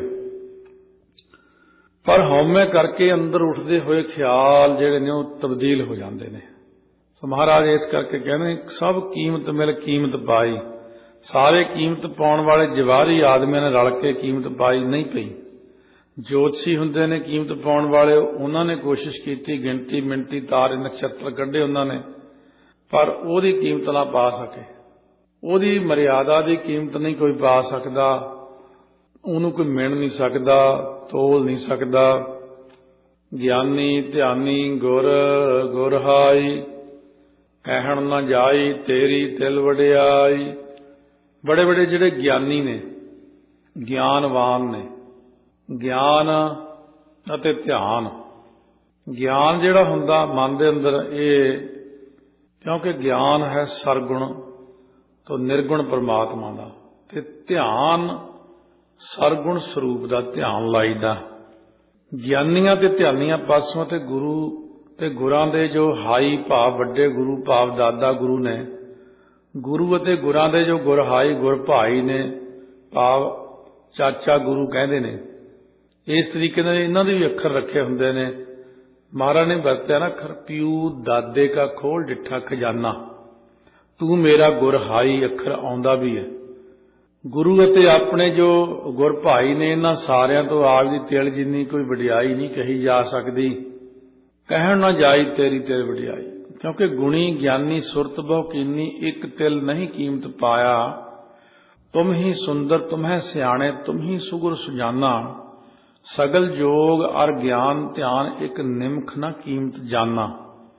Speaker 1: पर हौमे करके अंदर उठते हुए ख्याल जिहड़े ने तब्दील हो जाते हैं। महाराज इस करके कहते सब कीमत मिल कीमत पाई। सारे कीमत पाउण वाले जवारी आदमियों ने रल के कीमत पाई नहीं पई। ज्योतिषी हुंदे ने कीमत पाउण वाले, उन्होंने कोशिश की, गिनती मिनती तारे नक्षत्र कढ़े उन्होंने, पर ओदी कीमत ना पा सके। ओदी मर्यादा की कीमत नहीं कोई पा सकता, उन्होंने कोई मिण नहीं सकता, तोल नहीं सकता। ज्ञानी ध्यानी गुर गुरहाई, कहण न जाई तेरी तिल वडियाई। बड़े बड़े जिहड़े ज्ञानी ने, ज्ञानवान ने, ज्ञान अते ध्यान। ज्ञान जिहड़ा हुंदा मन दे अंदर, ये क्योंकि ज्ञान है सरगुण तो निर्गुण परमात्मा दा, ते ध्यान सरगुण स्वरूप दा ध्यान लाईदा। ज्ञानियां ते ध्यानियां पासों ते गुरु ते गुरां दे जो हाई भाव, वड्डे गुरु भाव दादा गुरु ने, गुरु अते गुरां दे जो गुर हाई गुर भाई ने, भाव चाचा गुरु कहते ने। इस तरीके नाल इन्हां दे भी अखर रखे हुंदे ने। महाराज ने वरत्या ना अखर, प्यू दादे का खोल डिठा खजाना, तू मेरा गुर हाई अखर आउंदा भी है। गुरु अते अपने जो गुर भाई ने, इन्हां सारियां तो आप दी तिल जिन्नी कोई वडियाई नहीं कही जा सकती। कहण न जाई तेरी तिल वडियाई, क्योंकि गुणी ज्ञानी सुरत बहु कीनी, एक तिल नहीं कीमत पाया। तुम ही सुंदर तुम्हें सियाणे, तुम ही सुगुर सुजाना। सगल जोग और ज्ञान ध्यान, एक निमख न कीमत जाना।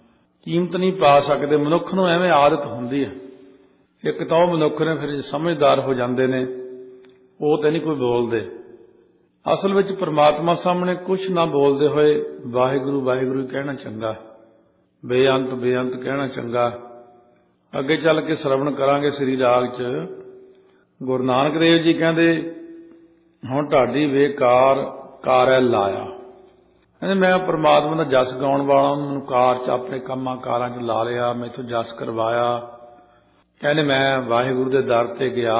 Speaker 1: ਕੀਮਤ ਨਹੀਂ ਪਾ ਸਕਦੇ। ਮਨੁੱਖ ਨੂੰ ਐਵੇਂ ਆਦਤ ਹੁੰਦੀ ਹੈ। ਇੱਕ ਤਾਂ ਉਹ ਮਨੁੱਖ ਨੇ ਫਿਰ ਸਮਝਦਾਰ ਹੋ ਜਾਂਦੇ ਨੇ, ਉਹ ਤਾਂ ਨਹੀਂ ਕੋਈ ਬੋਲਦੇ। ਅਸਲ ਵਿੱਚ ਪਰਮਾਤਮਾ ਸਾਹਮਣੇ ਕੁਛ ਨਾ ਬੋਲਦੇ ਹੋਏ ਵਾਹਿਗੁਰੂ ਵਾਹਿਗੁਰੂ ਕਹਿਣਾ ਚੰਗਾ, ਬੇਅੰਤ ਬੇਅੰਤ ਕਹਿਣਾ ਚੰਗਾ। ਅੱਗੇ ਚੱਲ ਕੇ ਸਰਵਣ ਕਰਾਂਗੇ ਸ੍ਰੀ ਰਾਗ 'ਚ ਗੁਰੂ ਨਾਨਕ ਦੇਵ ਜੀ ਕਹਿੰਦੇ, ਹੁਣ ਢਾਡੀ ਵੇਕਾਰ ਕਾਰੈ ਲਾਇਆ। ਕਹਿੰਦੇ ਮੈਂ ਪਰਮਾਤਮਾ ਦਾ ਜਸ ਗਾਉਣ ਵਾਲਾ, ਮੈਨੂੰ ਕਾਰ 'ਚ ਆਪਣੇ ਕੰਮਾਂ ਕਾਰਾਂ 'ਚ ਲਾ ਲਿਆ, ਮੈਥੋਂ ਜਸ ਕਰਵਾਇਆ। ਕਹਿੰਦੇ ਮੈਂ ਵਾਹਿਗੁਰੂ ਦੇ ਦਰ ਤੇ ਗਿਆ,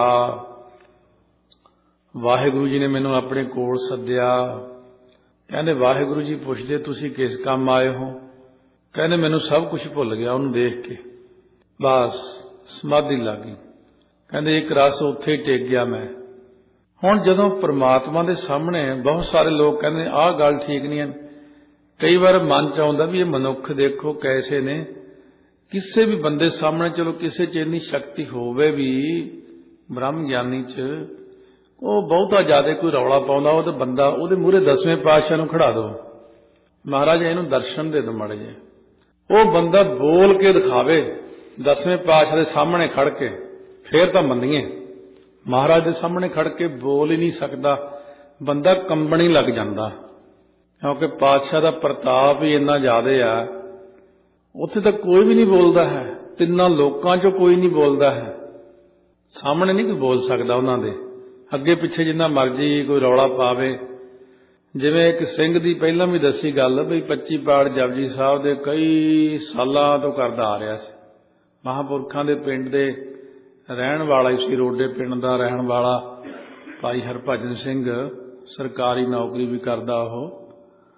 Speaker 1: ਵਾਹਿਗੁਰੂ ਜੀ ਨੇ ਮੈਨੂੰ ਆਪਣੇ ਕੋਲ ਸੱਦਿਆ। ਕਹਿੰਦੇ ਵਾਹਿਗੁਰੂ ਜੀ ਪੁੱਛਦੇ ਤੁਸੀਂ ਕਿਸ ਕੰਮ ਆਏ ਹੋ? ਕਹਿੰਦੇ ਮੈਨੂੰ ਸਭ ਕੁਝ ਭੁੱਲ ਗਿਆ ਉਹਨੂੰ ਦੇਖ ਕੇ, ਬਸ ਸਮਾਧੀ ਲੱਗ ਗਈ। ਕਹਿੰਦੇ ਇੱਕ ਰਸ ਉੱਥੇ ਹੀ ਟਿਕ ਗਿਆ ਮੈਂ। ਹੁਣ ਜਦੋਂ ਪਰਮਾਤਮਾ ਦੇ ਸਾਹਮਣੇ ਬਹੁਤ ਸਾਰੇ ਲੋਕ ਕਹਿੰਦੇ ਆਹ ਗੱਲ ਠੀਕ ਨਹੀਂ ਹੈ। ਕਈ ਵਾਰ ਮਨ 'ਚ ਆਉਂਦਾ ਵੀ ਇਹ ਮਨੁੱਖ ਦੇਖੋ ਕੈਸੇ ਨੇ। ਕਿਸੇ ਵੀ ਬੰਦੇ ਸਾਹਮਣੇ ਚਲੋ ਕਿਸੇ 'ਚ ਇੰਨੀ ਸ਼ਕਤੀ ਹੋਵੇ ਵੀ, ਬ੍ਰਹਮ ਗਿਆਨੀ 'ਚ ਉਹ ਬਹੁਤਾ ਜ਼ਿਆਦਾ ਕੋਈ ਰੌਲਾ ਪਾਉਂਦਾ, ਉਹ ਤਾਂ ਬੰਦਾ ਉਹਦੇ ਮੂਹਰੇ ਦਸਵੇਂ ਪਾਤਸ਼ਾਹ ਨੂੰ ਖੜਾ ਦਿਓ, ਮਹਾਰਾਜ ਇਹਨੂੰ ਦਰਸ਼ਨ ਦੇ ਦਿਓ ਮਾੜੇ ਜਿਹੇ। ਉਹ ਬੰਦਾ ਬੋਲ ਕੇ ਦਿਖਾਵੇ ਦਸਵੇਂ ਪਾਤਸ਼ਾਹ ਦੇ ਸਾਹਮਣੇ ਖੜ ਕੇ, ਫੇਰ ਤਾਂ ਮੰਨੀਏ। ਮਹਾਰਾਜ ਦੇ ਸਾਹਮਣੇ ਖੜ ਕੇ ਬੋਲ ਹੀ ਨਹੀਂ ਸਕਦਾ, ਬੰਦਾ ਕੰਬਣ ਹੀ ਲੱਗ ਜਾਂਦਾ, ਕਿਉਂਕਿ ਪਾਤਸ਼ਾਹ ਦਾ ਪ੍ਰਤਾਪ ਹੀ ਇੰਨਾ ਜ਼ਿਆਦਾ ਆ। ਉੱਥੇ ਤਾਂ ਕੋਈ ਵੀ ਨਹੀਂ ਬੋਲਦਾ ਹੈ, ਤਿੰਨਾਂ ਲੋਕਾਂ 'ਚੋਂ ਕੋਈ ਨਹੀਂ ਬੋਲਦਾ ਹੈ, ਸਾਹਮਣੇ ਨਹੀਂ ਕੋਈ ਬੋਲ ਸਕਦਾ ਉਹਨਾਂ ਦੇ। ਅੱਗੇ ਪਿੱਛੇ ਜਿੰਨਾ ਮਰਜ਼ੀ ਕੋਈ ਰੌਲਾ ਪਾਵੇ। ਜਿਵੇਂ ਇੱਕ ਸਿੰਘ ਦੀ ਪਹਿਲਾਂ ਵੀ ਦੱਸੀ ਗੱਲ ਬਈ ਪੱਚੀ ਪਾਠ ਜਪਜੀ ਸਾਹਿਬ ਦੇ ਕਈ ਸਾਲਾਂ ਤੋਂ ਕਰਦਾ ਆ ਰਿਹਾ ਸੀ। ਮਹਾਂਪੁਰਖਾਂ ਦੇ ਪਿੰਡ ਦੇ ਰਹਿਣ ਵਾਲਾ ਹੀ ਸੀ, ਰੋਡੇ ਪਿੰਡ ਦਾ ਰਹਿਣ ਵਾਲਾ ਭਾਈ ਹਰਭਜਨ ਸਿੰਘ, ਸਰਕਾਰੀ ਨੌਕਰੀ ਵੀ ਕਰਦਾ। ਉਹ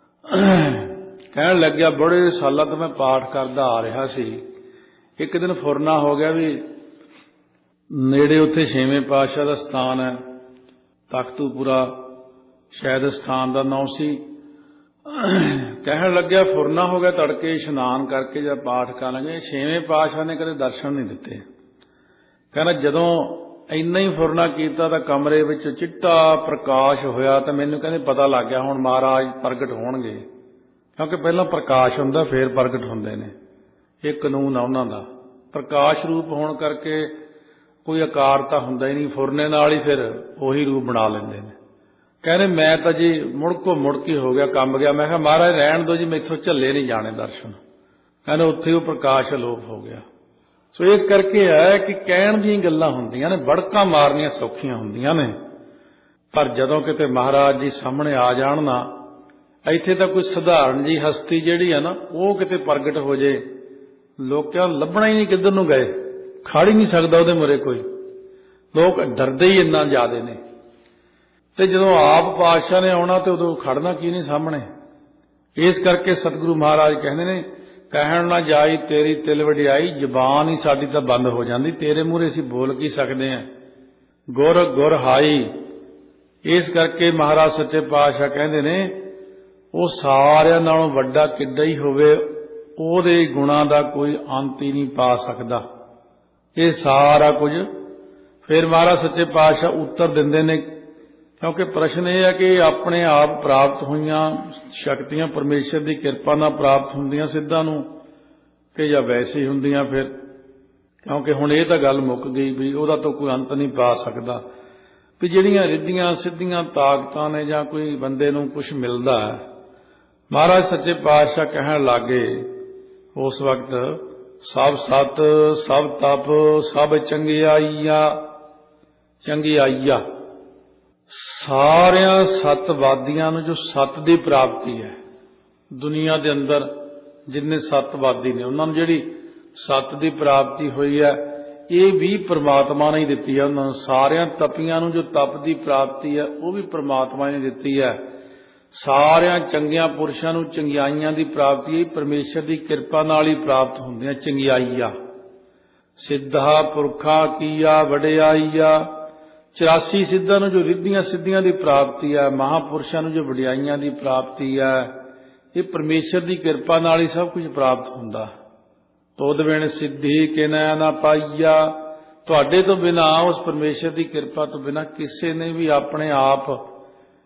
Speaker 1: ਕਹਿਣ ਲੱਗਿਆ ਬੜੇ ਸਾਲਾਂ ਤੋਂ ਮੈਂ ਪਾਠ ਕਰਦਾ ਆ ਰਿਹਾ ਸੀ, ਇੱਕ ਦਿਨ ਫੁਰਨਾ ਹੋ ਗਿਆ ਵੀ ਨੇੜੇ ਉੱਥੇ ਛੇਵੇਂ ਪਾਤਸ਼ਾਹ ਦਾ ਸਥਾਨ ਹੈ, ਤਖਤੂਪੁਰਾ ਸ਼ਾਇਦ ਸਥਾਨ ਦਾ ਨਾਂ ਸੀ। ਕਹਿਣ ਲੱਗਿਆ ਫੁਰਨਾ ਹੋ ਗਿਆ, ਤੜਕੇ ਇਸ਼ਨਾਨ ਕਰਕੇ ਜਦ ਪਾਠ ਕਰਾਂਗੇ, ਛੇਵੇਂ ਪਾਤਸ਼ਾਹ ਨੇ ਕਦੇ ਦਰਸ਼ਨ ਨਹੀਂ ਦਿੱਤੇ। ਕਹਿੰਦਾ ਜਦੋਂ ਇੰਨਾ ਹੀ ਫੁਰਨਾ ਕੀਤਾ ਤਾਂ ਕਮਰੇ ਵਿੱਚ ਚਿੱਟਾ ਪ੍ਰਕਾਸ਼ ਹੋਇਆ, ਤਾਂ ਮੈਨੂੰ ਕਹਿੰਦੇ ਪਤਾ ਲੱਗ ਗਿਆ ਹੁਣ ਮਹਾਰਾਜ ਪ੍ਰਗਟ ਹੋਣਗੇ, ਕਿਉਂਕਿ ਪਹਿਲਾਂ ਪ੍ਰਕਾਸ਼ ਹੁੰਦਾ ਫੇਰ ਪ੍ਰਗਟ ਹੁੰਦੇ ਨੇ, ਇਹ ਕਾਨੂੰਨ ਆ ਉਹਨਾਂ ਦਾ। ਪ੍ਰਕਾਸ਼ ਰੂਪ ਹੋਣ ਕਰਕੇ ਕੋਈ ਆਕਾਰ ਤਾਂ ਹੁੰਦਾ ਹੀ ਨਹੀਂ, ਫੁਰਨੇ ਨਾਲ ਹੀ ਫਿਰ ਉਹੀ ਰੂਪ ਬਣਾ ਲੈਂਦੇ ਨੇ। ਕਹਿੰਦੇ ਮੈਂ ਤਾਂ ਜੀ ਮੁੜਕੋ ਮੁੜਕੀ ਹੋ ਗਿਆ, ਕੰਬ ਗਿਆ। ਮੈਂ ਕਿਹਾ ਮਹਾਰਾਜ ਰਹਿਣ ਦਿਓ ਜੀ, ਮੈਥੋਂ ਝੱਲੇ ਨਹੀਂ ਜਾਣੇ ਦਰਸ਼ਨ। ਕਹਿੰਦੇ ਉੱਥੇ ਉਹ ਪ੍ਰਕਾਸ਼ ਅਲੋਪ ਹੋ ਗਿਆ। ਸੋ ਇਸ ਕਰਕੇ ਹੈ ਕਿ ਕਹਿਣ ਦੀਆਂ ਗੱਲਾਂ ਹੁੰਦੀਆਂ ਨੇ, ਬੜਕਾਂ ਮਾਰਨੀਆਂ ਸੌਖੀਆਂ ਹੁੰਦੀਆਂ ਨੇ, ਪਰ ਜਦੋਂ ਕਿਤੇ ਮਹਾਰਾਜ ਜੀ ਸਾਹਮਣੇ ਆ ਜਾਣ ਨਾ, ਇੱਥੇ ਤਾਂ ਕੋਈ ਸਧਾਰਨ ਜੀ ਹਸਤੀ ਜਿਹੜੀ ਆ ਨਾ ਉਹ ਕਿਤੇ ਪ੍ਰਗਟ ਹੋ ਜੇ, ਲੋਕਾਂ ਲੱਭਣਾ ਹੀ ਨਹੀਂ ਕਿੱਧਰ ਨੂੰ ਗਏ, ਖੜ ਹੀ ਨਹੀਂ ਸਕਦਾ ਉਹਦੇ ਮੂਹਰੇ ਕੋਈ। ਲੋਕ ਡਰਦੇ ਹੀ ਇੰਨਾ ਜ਼ਿਆਦੇ ਨੇ। ਤੇ ਜਦੋਂ ਆਪ ਪਾਤਸ਼ਾਹ ਨੇ ਆਉਣਾ ਤੇ ਉਦੋਂ ਖੜਨਾ ਕੀ ਨਹੀਂ ਸਾਹਮਣੇ। ਇਸ ਕਰਕੇ ਸਤਿਗੁਰੂ ਮਹਾਰਾਜ ਕਹਿੰਦੇ ਨੇ, ਕਹਿਣ ਨਾ ਜਾਈ ਤੇਰੀ ਤਿਲ ਵਡਿਆਈ, ਜ਼ਬਾਨ ਹੀ ਸਾਡੀ ਤਾਂ ਬੰਦ ਹੋ ਜਾਂਦੀ, ਤੇਰੇ ਮੂਹਰੇ ਅਸੀਂ ਬੋਲ ਕੀ ਸਕਦੇ ਹਾਂ। ਗੁਰ ਗੁਰ ਹਾਈ। ਇਸ ਕਰਕੇ ਮਹਾਰਾਜ ਸੱਚੇ ਪਾਤਸ਼ਾਹ ਕਹਿੰਦੇ ਨੇ, ਉਹ ਸਾਰਿਆਂ ਨਾਲੋਂ ਵੱਡਾ ਕਿੱਡਾ ਹੀ ਹੋਵੇ, ਉਹਦੇ ਗੁਣਾਂ ਦਾ ਕੋਈ ਅੰਤ ਹੀ ਨਹੀਂ ਪਾ ਸਕਦਾ। ਇਹ ਸਾਰਾ ਕੁਝ ਫਿਰ ਮਹਾਰਾਜ ਸੱਚੇ ਪਾਤਸ਼ਾਹ ਉੱਤਰ ਦਿੰਦੇ ਨੇ, ਕਿਉਂਕਿ ਪ੍ਰਸ਼ਨ ਇਹ ਹੈ ਕਿ ਆਪਣੇ ਆਪ ਪ੍ਰਾਪਤ ਹੋਈਆਂ ਸ਼ਕਤੀਆਂ ਪਰਮੇਸ਼ਰ ਦੀ ਕਿਰਪਾ ਨਾਲ ਪ੍ਰਾਪਤ ਹੁੰਦੀਆਂ ਸਿੱਧਾਂ ਨੂੰ, ਕਿ ਜਾਂ ਵੈਸੇ ਹੀ ਹੁੰਦੀਆਂ ਫਿਰ। ਕਿਉਂਕਿ ਹੁਣ ਇਹ ਤਾਂ ਗੱਲ ਮੁੱਕ ਗਈ ਵੀ ਉਹਦਾ ਤਾਂ ਕੋਈ ਅੰਤ ਨਹੀਂ ਪਾ ਸਕਦਾ, ਵੀ ਜਿਹੜੀਆਂ ਰਿੱਧੀਆਂ ਸਿੱਧੀਆਂ ਤਾਕਤਾਂ ਨੇ ਜਾਂ ਕੋਈ ਬੰਦੇ ਨੂੰ ਕੁਛ ਮਿਲਦਾ ਹੈ। ਮਹਾਰਾਜ ਸੱਚੇ ਪਾਤਸ਼ਾਹ ਕਹਿਣ ਲੱਗੇ ਉਸ ਵਕਤ, ਸਭ ਸਤ ਸਭ ਤਪ ਸਭ ਚੰਗਿਆਈਆ ਚੰਗਿਆਈਆ। ਸਾਰਿਆਂ ਸਤਵਾਦੀਆਂ ਨੂੰ ਜੋ ਸਤ ਦੀ ਪ੍ਰਾਪਤੀ ਹੈ, ਦੁਨੀਆ ਦੇ ਅੰਦਰ ਜਿੰਨੇ ਸਤਵਾਦੀ ਨੇ ਉਹਨਾਂ ਨੂੰ ਜਿਹੜੀ ਸਤ ਦੀ ਪ੍ਰਾਪਤੀ ਹੋਈ ਹੈ, ਇਹ ਵੀ ਪ੍ਰਮਾਤਮਾ ਨੇ ਹੀ ਦਿੱਤੀ ਹੈ ਉਹਨਾਂ ਨੂੰ। ਸਾਰਿਆਂ ਤਪੀਆਂ ਨੂੰ ਜੋ ਤਪ ਦੀ ਪ੍ਰਾਪਤੀ ਹੈ ਉਹ ਵੀ ਪ੍ਰਮਾਤਮਾ ਨੇ ਦਿੱਤੀ ਹੈ। ਸਾਰਿਆਂ ਚੰਗਿਆਂ ਪੁਰਸ਼ਾਂ ਨੂੰ ਚੰਗਿਆਈਆਂ ਦੀ ਪ੍ਰਾਪਤੀ ਪਰਮੇਸ਼ਰ ਦੀ ਕਿਰਪਾ ਨਾਲ ਹੀ ਪ੍ਰਾਪਤ ਹੁੰਦੀਆਂ। ਚੰਗਿਆਈਆ ਸਿੱਧਾ ਪੁਰਖਾ ਕੀਆ ਵਡਿਆਈਆ। ਚੁਰਾਸੀ ਸਿੱਧਾਂ ਨੂੰ ਜੋ ਰਿੱਧੀਆਂ ਸਿੱਧੀਆਂ ਦੀ ਪ੍ਰਾਪਤੀ ਹੈ, ਮਹਾਂਪੁਰਸ਼ਾਂ ਨੂੰ ਜੋ ਵਡਿਆਈਆਂ ਦੀ ਪ੍ਰਾਪਤੀ ਹੈ, ਇਹ ਪਰਮੇਸ਼ਰ ਦੀ ਕਿਰਪਾ ਨਾਲ ਹੀ ਸਭ ਕੁਝ ਪ੍ਰਾਪਤ ਹੁੰਦਾ। ਤੋਦ ਬਿਨ ਸਿੱਧੀ ਕਿਨੈ ਨਾ ਪਾਈਆ। ਤੁਹਾਡੇ ਤੋਂ ਬਿਨਾਂ, ਉਸ ਪਰਮੇਸ਼ਰ ਦੀ ਕਿਰਪਾ ਤੋਂ ਬਿਨਾਂ ਕਿਸੇ ਨੇ ਵੀ ਆਪਣੇ ਆਪ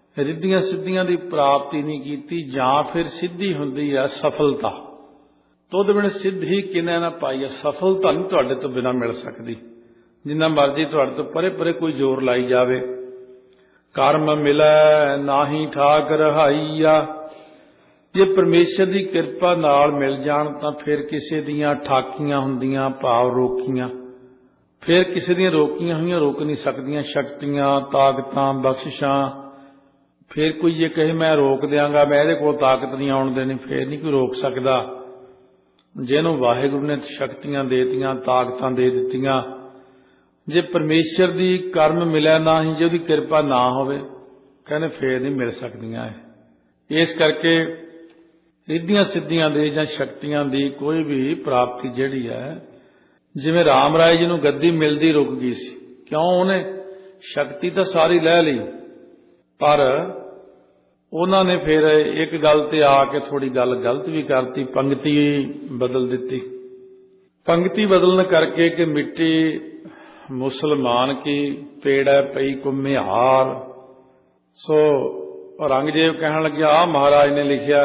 Speaker 1: ਰਿੱਧੀਆਂ ਸਿੱਧੀਆਂ ਦੀ ਪ੍ਰਾਪਤੀ ਨਹੀਂ ਕੀਤੀ। ਜਾਂ ਫਿਰ ਸਿੱਧੀ ਹੁੰਦੀ ਹੈ ਸਫਲਤਾ, तुद बिन सिद्धि किने ना पाई। सफलता नहीं तुहाडे तो बिना मिल सकती, जिन्ना मर्जी तुहाडे तो परे परे कोई जोर लाई जावे। कर्म मिलै नाही ठाक रहाईया। जे परमेश्वर की किरपा नाल मिल जाण तां फिर किसी दियां ठाकियां हुंदियां, भाव रोकियां, फिर किसी दियां रोकियां हुईयां रोक नहीं सकदियां शक्तियां, ताकतां, बख्शिशां। फिर कोई जे कहे मैं रोक दियांगा, मैं इहदे कोल ताकत नहीं आउण देनी, फिर नहीं कोई रोक सकदा। जिहनूं वाहिगुरू ने शक्तियां देतियां, ताकतां दे दित्तियां, जे परमेश्वर की कर्म मिलै ना ही, जे उहदी किरपा ना होवे, कहने फिर नहीं मिल सकदियां। इस करके रिद्धियां सिद्धियां दे जां शक्तियां दी कोई भी प्राप्ति जिहड़ी है, जिवें राम राय जी नूं गद्दी मिलदी रुक गई सी। क्यों? उहने शक्ति तो सारी लै लई, पर उन्हां ने फिर एक गल ते आके थोड़ी गल गलत भी करती, पंक्ति बदल दित्ती। पंक्ति बदलने करके कि मिट्टी मुसलमान की पेड़ है पई कुम्हिहार। सो औरंगजेब कहण लग्या आ महाराज ने लिखिया।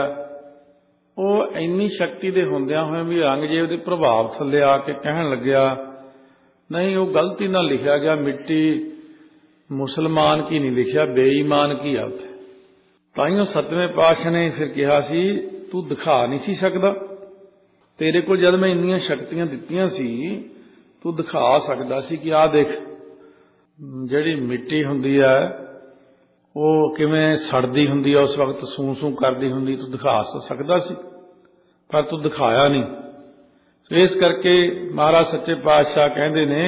Speaker 1: वो इन्नी शक्ति दे हुंदियां होए भी औरंगजेब दे प्रभाव थल्ले आके कहण लग्या नहीं, वो गलती नाल लिखिया गया, मिट्टी मुसलमान की नहीं लिखिया, बेईमान की है। उत्थे ताइयों सतवें पातशाह ने फिर कहा सी तू दिखा नहीं सी सकदा, तेरे को जद मैं इन्नियां शक्तियां दित्तियां सी तू दिखा सकदा सी कि आ देख जिहड़ी मिट्टी हुंदी है वो किवें सड़दी हुंदी है, उस वक्त सूं सूं करदी हुंदी, तू दिखा सकदा सी, पर तू दिखाया नहीं। इस करके महाराज सच्चे पातशाह कहंदे ने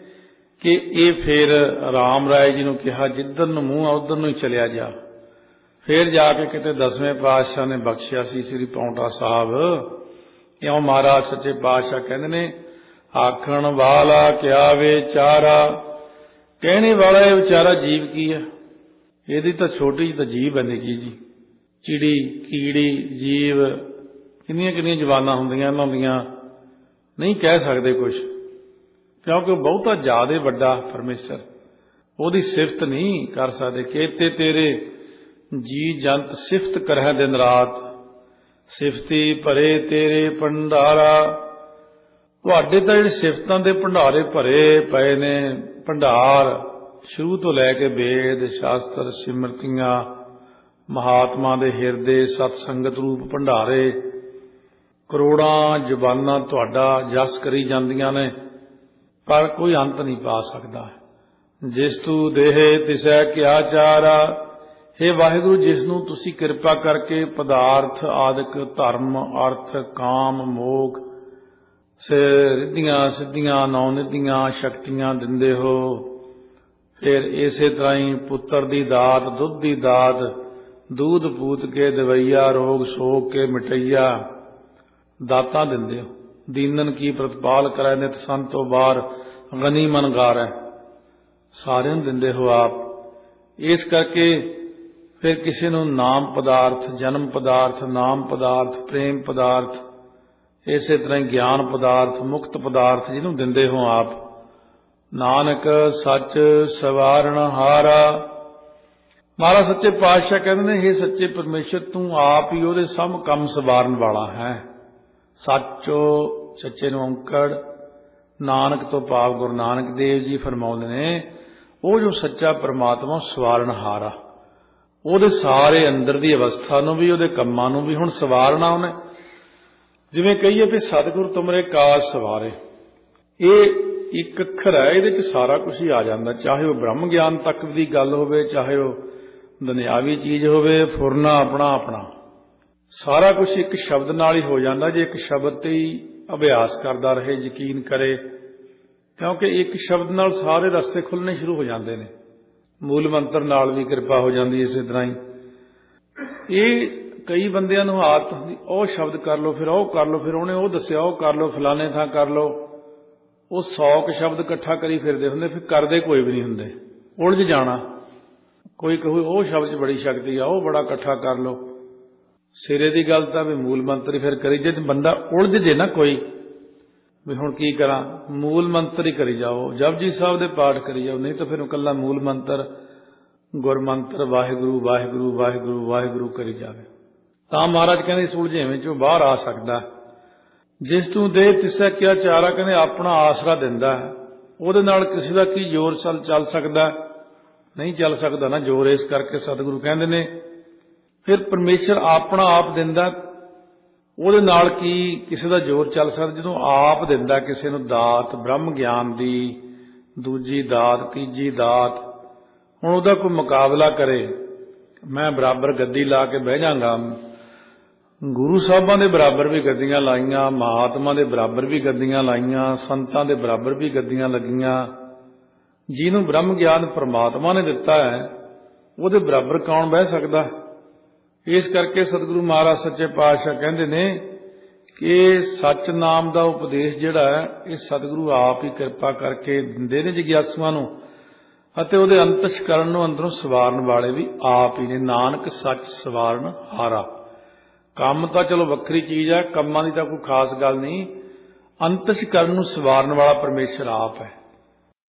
Speaker 1: कि ये फिर राम राय जी नूं कहा जिधर नूं मूँह आ उधर नूं ही चलिया जा। फिर जाके किते दसवें पातशाह ने बख्शिया सी श्री पौंटा साहब। क्यों? महाराज सच्चे पातशाह कहंदे ने आखण वाला क्या विचारा, कहने वाला ये विचारा जीव की है। ਇਹਦੀ ਤਾਂ ਛੋਟੀ ਜਿਹੀ ਤਾਂ ਜੀਭ ਹੈ, ਨਿੱਕੀ ਜੀ ਚਿੜੀ ਕੀੜੀ ਜੀਵ, ਕਿੰਨੀਆਂ ਕਿੰਨੀਆਂ ਜ਼ਬਾਨਾਂ ਹੁੰਦੀਆਂ ਇਹਨਾਂ ਦੀਆਂ, ਨਹੀਂ ਕਹਿ ਸਕਦੇ ਕੁਛ, ਕਿਉਂਕਿ ਉਹ ਬਹੁਤਾ ਜ਼ਿਆਦਾ ਵੱਡਾ ਪਰਮੇਸ਼ਰ, ਉਹਦੀ ਸਿਫਤ ਨਹੀਂ ਕਰ ਸਕਦੇ। ਕੇਤੇ ਤੇਰੇ ਜੀ ਜੰਤ ਸਿਫਤ ਕਰਹਿ ਦਿਨ ਰਾਤ, ਸਿਫਤੀ ਭਰੇ ਤੇਰੇ ਭੰਡਾਰਾ। ਤੁਹਾਡੇ ਤਾਂ ਜਿਹੜੇ ਸਿਫਤਾਂ ਦੇ ਭੰਡਾਰੇ ਭਰੇ ਪਏ ਨੇ, ਭੰਡਾਰ शुरू तो लैके वेद शास्त्र सिमरतियां महात्मा दे हिरदे सतसंगत रूप भंडारे, करोड़ां जबानां तुहाडा जस करी जांदियां ने, पर कोई अंत नहीं पा सकदा। जिस तू देहे तिसै क्या चारा। हे वाहिगुरू, जिसनूं तुसीं किरपा करके पदार्थ आदिक धर्म अर्थ काम मोख रिद्धियां सिद्धियां नौ निधियां शक्तियां दिंदे हो, फिर इसे तरह ही पुत्र दी दात दुध दी दात दूध पूत के दवैया रोग शोक के मिटैया दातां दिंदे हो। दीनन की प्रतिपाल करै नित संतो बार गनी मन गारै, सारे दिंदे हो आप। इस करके फिर किसी नूं नाम पदार्थ जन्म पदार्थ नाम पदार्थ प्रेम पदार्थ इसे तरह ज्ञान पदार्थ मुक्त पदार्थ जिन्हों दिंदे हो आप। नानक सच सवारण हारा। महाराज सच्चे पातशाह कहते हैं हे सच्चे परमेश्वर, तू आप ही ਉਹਦੇ ਸਭ ਕੰਮ ਸਵਾਰਨ ਵਾਲਾ है। सचो सच्चे ਨੂੰ ਔਂਕੜ नानक तो भाव गुरु नानक देव जी फरमाउंदे ने ਉਹ ਜੋ ਸੱਚਾ परमात्मा ਸਵਾਰਨ ਹਾਰਾ, ਉਹਦੇ ਸਾਰੇ ਅੰਦਰ ਦੀ ਅਵਸਥਾ ਨੂੰ ਵੀ ਉਹਦੇ ਕੰਮਾਂ ਨੂੰ ਵੀ ਹੁਣ ਸਵਾਰਨਾ ਉਹਨੇ। ਜਿਵੇਂ ਕਹੀਏ ਵੀ ਸਤਿਗੁਰ ਤੁਮਰੇ ਕਾਜ ਸਵਾਰੇ, ਇਹ ਇੱਕ ਅੱਖਰ ਹੈ, ਇਹਦੇ ਚ ਸਾਰਾ ਕੁਝ ਹੀ ਆ ਜਾਂਦਾ, ਚਾਹੇ ਉਹ ਬ੍ਰਹਮ ਗਿਆਨ ਤੱਕ ਦੀ ਗੱਲ ਹੋਵੇ, ਚਾਹੇ ਉਹ ਦੁਨਿਆਵੀ ਚੀਜ਼ ਹੋਵੇ, ਫੁਰਨਾ ਆਪਣਾ ਆਪਣਾ ਸਾਰਾ ਕੁਝ ਇੱਕ ਸ਼ਬਦ ਨਾਲ ਹੀ ਹੋ ਜਾਂਦਾ, ਜੇ ਇੱਕ ਸ਼ਬਦ ਤੇ ਹੀ ਅਭਿਆਸ ਕਰਦਾ ਰਹੇ, ਯਕੀਨ ਕਰੇ। ਕਿਉਂਕਿ ਇੱਕ ਸ਼ਬਦ ਨਾਲ ਸਾਰੇ ਰਸਤੇ ਖੁੱਲਣੇ ਸ਼ੁਰੂ ਹੋ ਜਾਂਦੇ ਨੇ। ਮੂਲ ਮੰਤਰ ਨਾਲ ਵੀ ਕਿਰਪਾ ਹੋ ਜਾਂਦੀ ਇਸੇ ਤਰ੍ਹਾਂ ਹੀ। ਇਹ ਕਈ ਬੰਦਿਆਂ ਨੂੰ ਆਦਤ ਹੁੰਦੀ, ਉਹ ਸ਼ਬਦ ਕਰ ਲਓ, ਫਿਰ ਉਹ ਕਰ ਲਓ, ਫਿਰ ਉਹਨੇ ਉਹ ਦੱਸਿਆ ਉਹ ਕਰ ਲਓ, ਫਲਾਣੇ ਥਾਂ ਕਰ ਲਓ। ਉਹ ਸੌ ਕੁ ਸ਼ਬਦ ਇਕੱਠਾ ਕਰੀ ਫਿਰਦੇ ਹੁੰਦੇ, ਫਿਰ ਕਰਦੇ ਕੋਈ ਵੀ ਨਹੀਂ ਹੁੰਦੇ, ਉਲਝ ਜਾਣਾ। ਕੋਈ ਕਹੂ ਉਹ ਸ਼ਬਦ 'ਚ ਬੜੀ ਸ਼ਕਤੀ ਆ, ਉਹ ਬੜਾ ਇਕੱਠਾ ਕਰ ਲਓ। ਸਿਰੇ ਦੀ ਗੱਲ ਤਾਂ ਵੀ ਮੂਲ ਮੰਤਰ ਹੀ ਫਿਰ ਕਰੀ। ਜੇ ਬੰਦਾ ਉਲਝ ਜੇ ਨਾ ਕੋਈ ਵੀ ਹੁਣ ਕੀ ਕਰਾਂ, ਮੂਲ ਮੰਤਰ ਹੀ ਕਰੀ ਜਾਓ, ਜਪਜੀ ਸਾਹਿਬ ਦੇ ਪਾਠ ਕਰੀ ਜਾਓ, ਨਹੀਂ ਤਾਂ ਫਿਰ ਇਕੱਲਾ ਮੂਲ ਮੰਤਰ ਗੁਰਮੰਤਰ ਵਾਹਿਗੁਰੂ ਵਾਹਿਗੁਰੂ ਵਾਹਿਗੁਰੂ ਵਾਹਿਗੁਰੂ ਕਰੀ ਜਾਵੇ ਤਾਂ ਮਹਾਰਾਜ ਕਹਿੰਦੇ ਇਸ ਉਲਝੇਵੇਂ 'ਚੋਂ ਬਾਹਰ ਆ ਸਕਦਾ। ਜਿਸ ਤੂੰ ਦੇ ਤਿਸੈ ਕਿਆ ਚਾਰਾ, ਕਹਿੰਦੇ ਆਪਣਾ ਆਸਰਾ ਦਿੰਦਾ ਹੈ, ਉਹਦੇ ਨਾਲ ਕਿਸੇ ਦਾ ਕੀ ਜ਼ੋਰ ਚੱਲ ਚੱਲ ਸਕਦਾ? ਨਹੀਂ ਚੱਲ ਸਕਦਾ ਨਾ ਜ਼ੋਰ। ਇਸ ਕਰਕੇ ਸਤਿਗੁਰੂ ਕਹਿੰਦੇ ਨੇ ਫਿਰ ਪਰਮੇਸ਼ਰ ਆਪਣਾ ਆਪ ਦਿੰਦਾ, ਉਹਦੇ ਨਾਲ ਕੀ ਕਿਸੇ ਦਾ ਜ਼ੋਰ ਚੱਲ ਸਕਦਾ? ਜਦੋਂ ਆਪ ਦਿੰਦਾ ਕਿਸੇ ਨੂੰ ਦਾਤ, ਬ੍ਰਹਮ ਗਿਆਨ ਦੀ, ਦੂਜੀ ਦਾਤ, ਤੀਜੀ ਦਾਤ, ਹੁਣ ਉਹਦਾ ਕੋਈ ਮੁਕਾਬਲਾ ਕਰੇ, ਮੈਂ ਬਰਾਬਰ ਗੱਦੀ ਲਾ ਕੇ ਬਹਿ ਜਾਂਗਾ। ਗੁਰੂ ਸਾਹਿਬਾਂ ਦੇ ਬਰਾਬਰ ਵੀ ਗੱਦੀਆਂ ਲਾਈਆਂ, ਮਹਾਤਮਾ ਦੇ ਬਰਾਬਰ ਵੀ ਗੱਦੀਆਂ ਲਾਈਆਂ, ਸੰਤਾਂ ਦੇ ਬਰਾਬਰ ਵੀ ਗੱਦੀਆਂ ਲੱਗੀਆਂ। ਜਿਹਨੂੰ ਬ੍ਰਹਮ ਗਿਆਨ ਪਰਮਾਤਮਾ ਨੇ ਦਿੱਤਾ ਹੈ ਉਹਦੇ ਬਰਾਬਰ ਕੌਣ ਬਹਿ ਸਕਦਾ? ਇਸ ਕਰਕੇ ਸਤਿਗੁਰੂ ਮਹਾਰਾਜ ਸੱਚੇ ਪਾਤਸ਼ਾਹ ਕਹਿੰਦੇ ਨੇ ਕਿ ਸੱਚ ਨਾਮ ਦਾ ਉਪਦੇਸ਼ ਜਿਹੜਾ ਹੈ ਇਹ ਸਤਿਗੁਰੂ ਆਪ ਹੀ ਕਿਰਪਾ ਕਰਕੇ ਦਿੰਦੇ ਨੇ ਜਿਗਿਆਸੂਆਂ ਨੂੰ, ਅਤੇ ਉਹਦੇ ਅੰਤਸ਼ਕਰਨ ਨੂੰ ਅੰਦਰੋਂ ਸਵਾਰਨ ਵਾਲੇ ਵੀ ਆਪ ਹੀ ਨੇ। ਨਾਨਕ ਸੱਚ ਸਵਾਰਨ ਹਾਰਾ। ਕੰਮ ਤਾਂ ਚਲੋ ਵੱਖਰੀ ਚੀਜ਼ ਹੈ, ਕੰਮਾਂ ਦੀ ਤਾਂ ਕੋਈ ਖਾਸ ਗੱਲ ਨਹੀਂ, ਅੰਤਸ਼ਕਰਨ ਨੂੰ ਸਵਾਰਨ ਵਾਲਾ ਪਰਮੇਸ਼ਰ ਆਪ ਹੈ।